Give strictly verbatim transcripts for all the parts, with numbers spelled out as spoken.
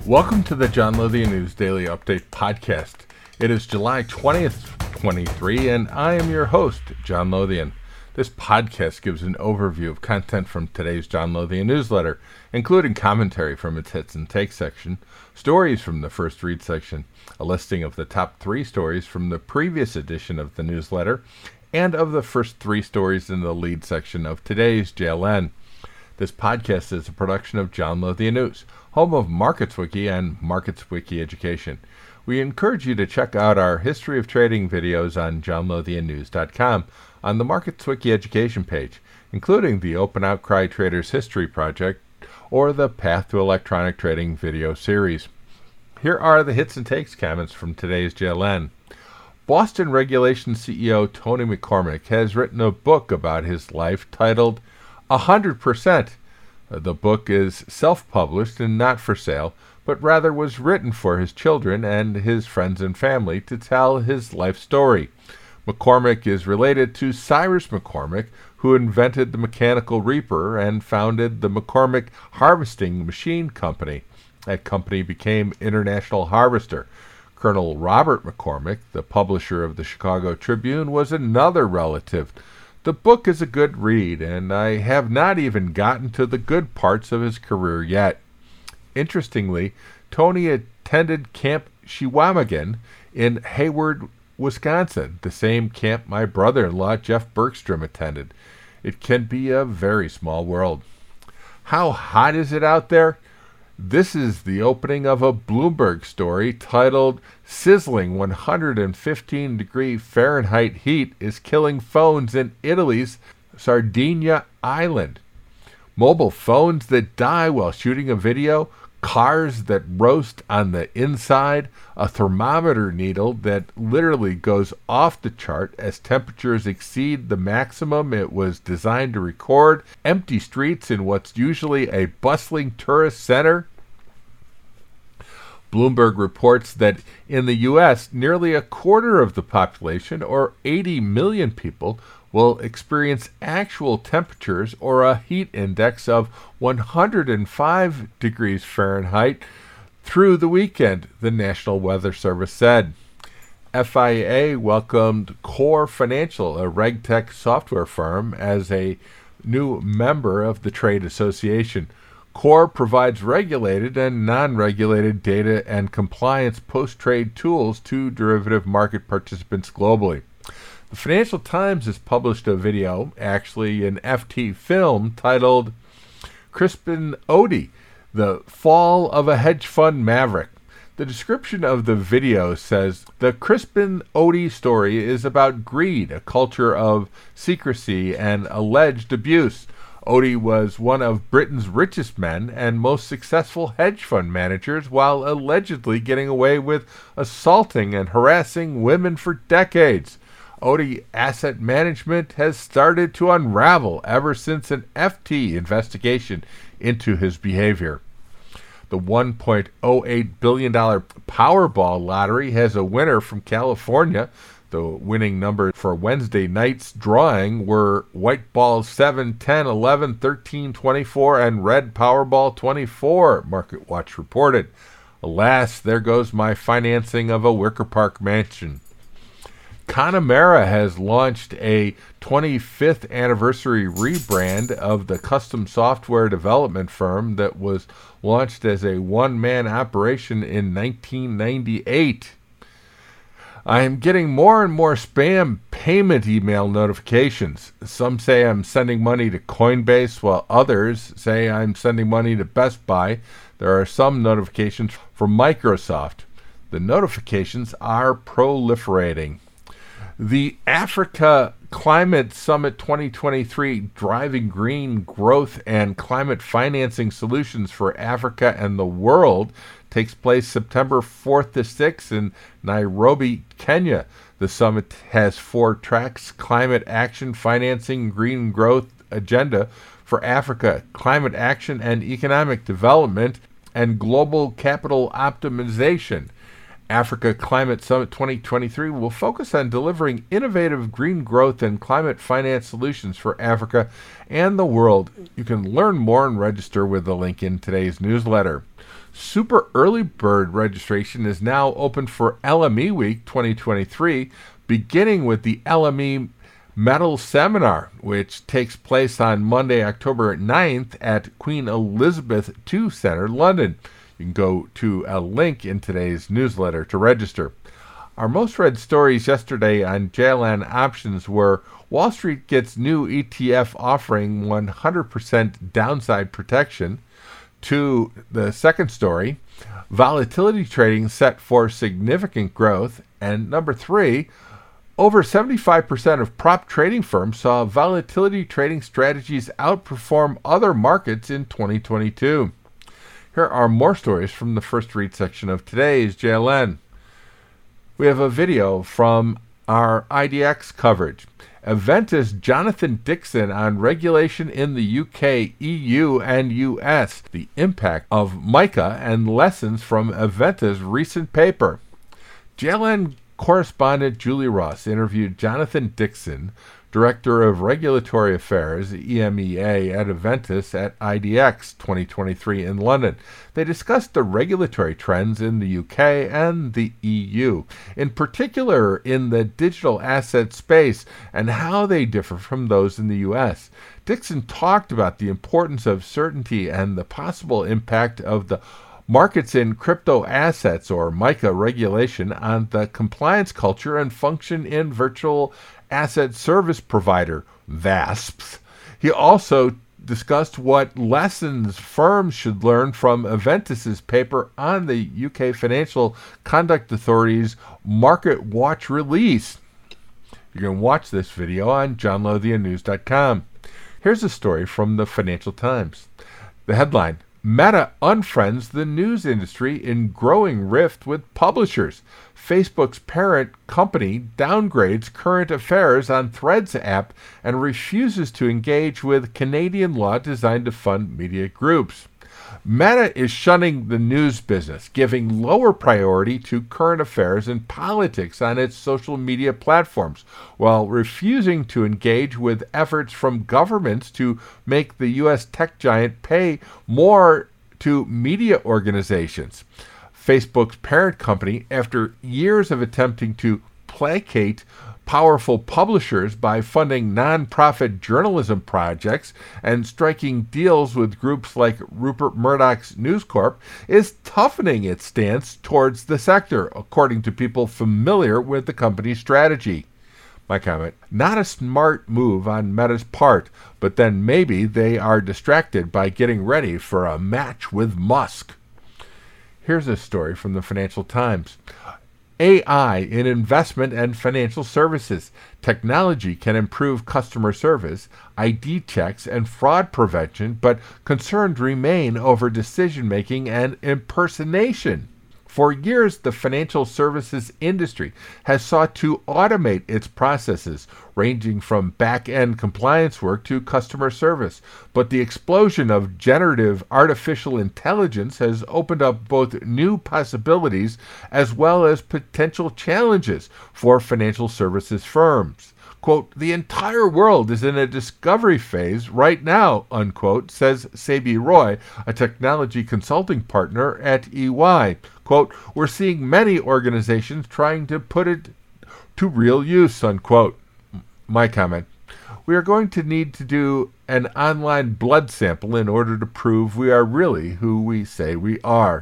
Welcome to the John Lothian News Daily Update Podcast. It is July twentieth, twenty-three, and I am your host, John Lothian. This podcast gives an overview of content from today's John Lothian newsletter, including commentary from its Hits and Takes section, stories from the First Read section, a listing of the top three stories from the previous edition of the newsletter, and of the first three stories in the lead section of today's J L N. This podcast is a production of John Lothian News, home of MarketsWiki and MarketsWiki Education. We encourage you to check out our History of Trading videos on john lothian news dot com on the MarketsWiki Education page, including the Open Outcry Traders History Project or the Path to Electronic Trading video series. Here are the hits and takes comments from today's J L N. Boston Regulation C E O Tony McCormick has written a book about his life titled one hundred percent. The book is self-published and not for sale, but rather was written for his children and his friends and family to tell his life story. McCormick is related to Cyrus McCormick, who invented the mechanical reaper and founded the McCormick Harvesting Machine Company. That company became International Harvester. Colonel Robert McCormick, the publisher of the Chicago Tribune, was another relative. The book is a good read, and I have not even gotten to the good parts of his career yet. Interestingly, Tony attended Camp Chequamegon in Hayward, Wisconsin, the same camp my brother-in-law Jeff Bergstrom attended. It can be a very small world. How hot is it out there? This is the opening of a Bloomberg story titled Sizzling one hundred fifteen degree Fahrenheit Heat is Killing Phones in Italy's Sardinia Island. Mobile phones that die while shooting a video, cars that roast on the inside, a thermometer needle that literally goes off the chart as temperatures exceed the maximum it was designed to record, empty streets in what's usually a bustling tourist center. Bloomberg reports that in the U S, nearly a quarter of the population, or eighty million people, will experience actual temperatures or a heat index of one hundred five degrees Fahrenheit through the weekend, the National Weather Service said. F I A welcomed Core Financial, a RegTech software firm, as a new member of the trade association. Core provides regulated and non-regulated data and compliance post-trade tools to derivative market participants globally. The Financial Times has published a video, actually an F T film, titled Crispin Odey, The Fall of a Hedge Fund Maverick. The description of the video says, the Crispin Odey story is about greed, a culture of secrecy, and alleged abuse. Odey was one of Britain's richest men and most successful hedge fund managers while allegedly getting away with assaulting and harassing women for decades. Odey Asset Management has started to unravel ever since an F T investigation into his behavior. The one point oh eight billion dollars Powerball lottery has a winner from California. The winning numbers for Wednesday night's drawing were white ball seven, ten, eleven, thirteen, twenty-four, and red Powerball twenty-four, MarketWatch reported. Alas, there goes my financing of a Wicker Park mansion. Connemara has launched a twenty-fifth anniversary rebrand of the custom software development firm that was launched as a one-man operation in nineteen ninety-eight. I am getting more and more spam payment email notifications. Some say I'm sending money to Coinbase, while others say I'm sending money to Best Buy. There are some notifications from Microsoft. The notifications are proliferating. The Africa Climate Summit twenty twenty-three, Driving Green Growth and Climate Financing Solutions for Africa and the World, takes place September fourth to sixth in Nairobi, Kenya. The summit has four tracks: climate action, financing, green growth agenda for Africa, climate action and economic development, and global capital optimization. Africa Climate Summit twenty twenty-three will focus on delivering innovative green growth and climate finance solutions for Africa and the world. You can learn more and register with the link in today's newsletter. Super Early Bird registration is now open for L M E Week twenty twenty-three, beginning with the L M E Metal Seminar, which takes place on Monday, October ninth at Queen Elizabeth the Second Centre, London. You can go to a link in today's newsletter to register. Our most read stories yesterday on J L N Options were Wall Street gets new E T F offering one hundred percent downside protection. To the second story, volatility trading set for significant growth. And number three, over seventy-five percent of prop trading firms saw volatility trading strategies outperform other markets in twenty twenty-two. Here are more stories from the first read section of today's J L N. We have a video from our I D X coverage. Aventis Jonathan Dixon on regulation in the U K, E U, and U S. The impact of MICA and lessons from Aventis' recent paper. J L N correspondent Julie Ross interviewed Jonathan Dixon, Director of Regulatory Affairs, E M E A, at Aventis at I D X twenty twenty-three in London. They discussed the regulatory trends in the U K and the E U, in particular in the digital asset space, and how they differ from those in the U S. Dixon talked about the importance of certainty and the possible impact of the Markets in Crypto Assets, or MICA regulation, on the compliance culture and function in Virtual Asset Service Provider, V A S Ps. He also discussed what lessons firms should learn from Aventis' paper on the U K Financial Conduct Authority's Market Watch release. You can watch this video on john lothian news dot com. Here's a story from the Financial Times. The headline, Meta unfriends the news industry in growing rift with publishers. Facebook's parent company downgrades current affairs on Threads app and refuses to engage with Canadian law designed to fund media groups. Meta is shunning the news business, giving lower priority to current affairs and politics on its social media platforms, while refusing to engage with efforts from governments to make the U S tech giant pay more to media organizations. Facebook's parent company, after years of attempting to placate powerful publishers by funding non-profit journalism projects and striking deals with groups like Rupert Murdoch's News Corp, is toughening its stance towards the sector, according to people familiar with the company's strategy. My comment, not a smart move on Meta's part, but then maybe they are distracted by getting ready for a match with Musk. Here's a story from the Financial Times. A I in investment and financial services. Technology can improve customer service, I D checks, and fraud prevention, but concerns remain over decision-making and impersonation. For years, the financial services industry has sought to automate its processes, ranging from back-end compliance work to customer service. But the explosion of generative artificial intelligence has opened up both new possibilities as well as potential challenges for financial services firms. Quote, the entire world is in a discovery phase right now, unquote, says Sabi Roy, a technology consulting partner at E Y. Quote, we're seeing many organizations trying to put it to real use, unquote. My comment, we are going to need to do an online blood sample in order to prove we are really who we say we are.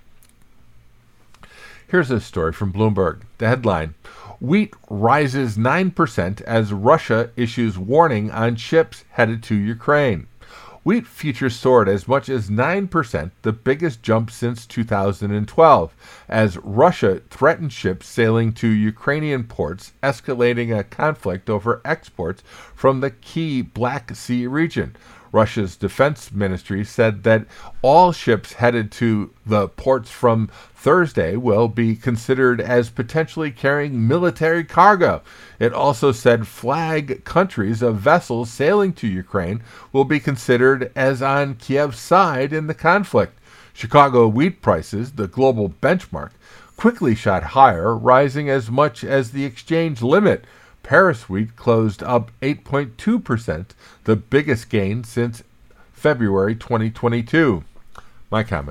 Here's a story from Bloomberg. The headline, wheat rises nine percent as Russia issues warning on ships headed to Ukraine. Wheat futures soared as much as nine percent, the biggest jump since two thousand twelve, as Russia threatened ships sailing to Ukrainian ports, escalating a conflict over exports from the key Black Sea region. Russia's defense ministry said that all ships headed to the ports from Thursday will be considered as potentially carrying military cargo. It also said flag countries of vessels sailing to Ukraine will be considered as on Kiev's side in the conflict. Chicago wheat prices, the global benchmark, quickly shot higher, rising as much as the exchange limit. Paris wheat closed up eight point two percent, the biggest gain since February twenty twenty-two. My comment,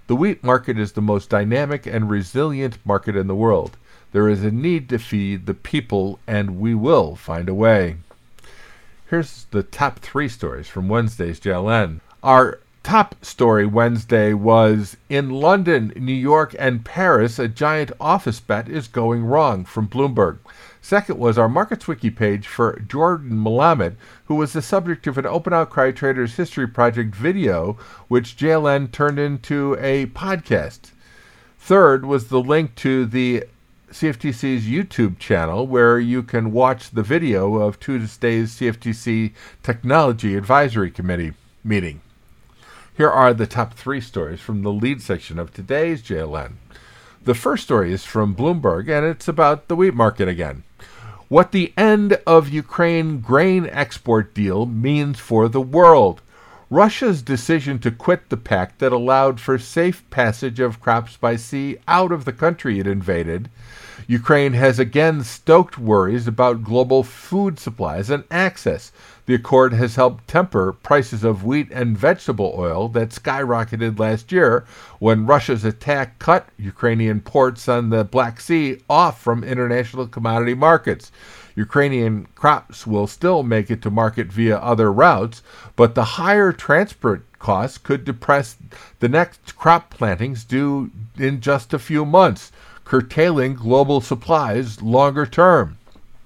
The wheat market is the most dynamic and resilient market in the world. There is a need to feed the people, and we will find a way. Here's the top three stories from Wednesday's J L N. Our top story Wednesday was, in London, New York, and Paris, a giant office bet is going wrong, from Bloomberg. Second was our Markets Wiki page for Jordan Melamed, who was the subject of an Open Outcry Traders History Project video, which J L N turned into a podcast. Third was the link to the C F T C's YouTube channel, where you can watch the video of Tuesday's C F T C Technology Advisory Committee meeting. Here are the top three stories from the lead section of today's J L N. The first story is from Bloomberg, and it's about the wheat market again. What the end of Ukraine grain export deal means for the world. Russia's decision to quit the pact that allowed for safe passage of crops by sea out of the country it invaded. Ukraine has again stoked worries about global food supplies and access. The accord has helped temper prices of wheat and vegetable oil that skyrocketed last year when Russia's attack cut Ukrainian ports on the Black Sea off from international commodity markets. Ukrainian crops will still make it to market via other routes, but the higher transport costs could depress the next crop plantings due in just a few months, curtailing global supplies longer term.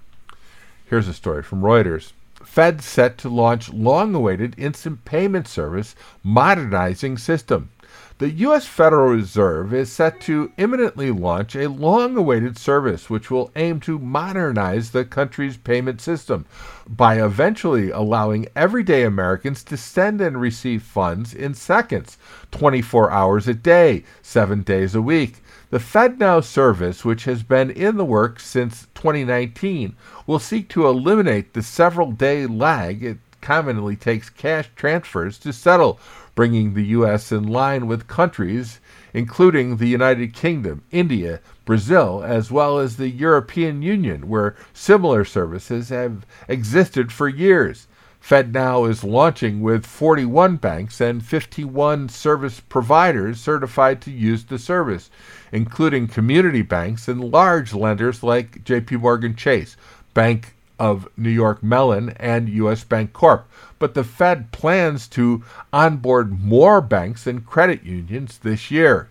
Here's a story from Reuters. Fed set to launch long-awaited instant payment service modernizing system. The U S Federal Reserve is set to imminently launch a long-awaited service which will aim to modernize the country's payment system by eventually allowing everyday Americans to send and receive funds in seconds, twenty-four hours a day, seven days a week. The FedNow service, which has been in the works since twenty nineteen, will seek to eliminate the several-day lag it commonly takes cash transfers to settle, bringing the U S in line with countries including the United Kingdom, India, Brazil, as well as the European Union, where similar services have existed for years. FedNow is launching with forty-one banks and fifty-one service providers certified to use the service, including community banks and large lenders like J P Morgan Chase, Bank of New York Mellon, and U S Bank Corp. But the Fed plans to onboard more banks and credit unions this year.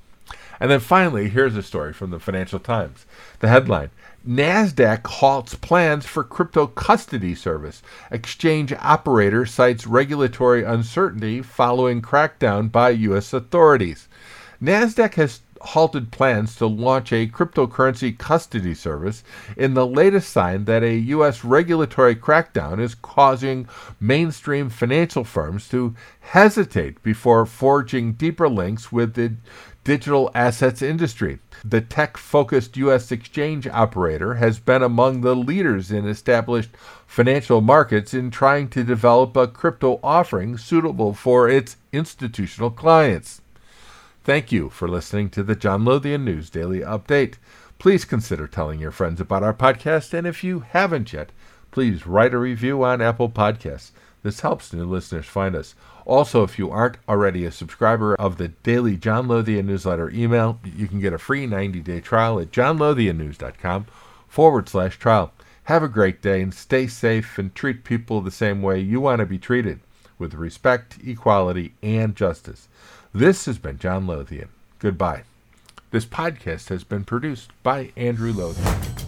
And then finally, here's a story from the Financial Times. The headline, NASDAQ halts plans for crypto custody service. Exchange operator cites regulatory uncertainty following crackdown by U S authorities. NASDAQ has halted plans to launch a cryptocurrency custody service in the latest sign that a U S regulatory crackdown is causing mainstream financial firms to hesitate before forging deeper links with the digital assets industry. The tech-focused U S exchange operator has been among the leaders in established financial markets in trying to develop a crypto offering suitable for its institutional clients. Thank you for listening to the John Lothian News Daily Update. Please consider telling your friends about our podcast, and if you haven't yet, please write a review on Apple Podcasts. This helps new listeners find us. Also, if you aren't already a subscriber of the daily John Lothian newsletter email, you can get a free ninety-day trial at johnlothiannews.com forward slash trial. Have a great day and stay safe and treat people the same way you want to be treated, with respect, equality, and justice. This has been John Lothian. Goodbye. This podcast has been produced by Andrew Lothian.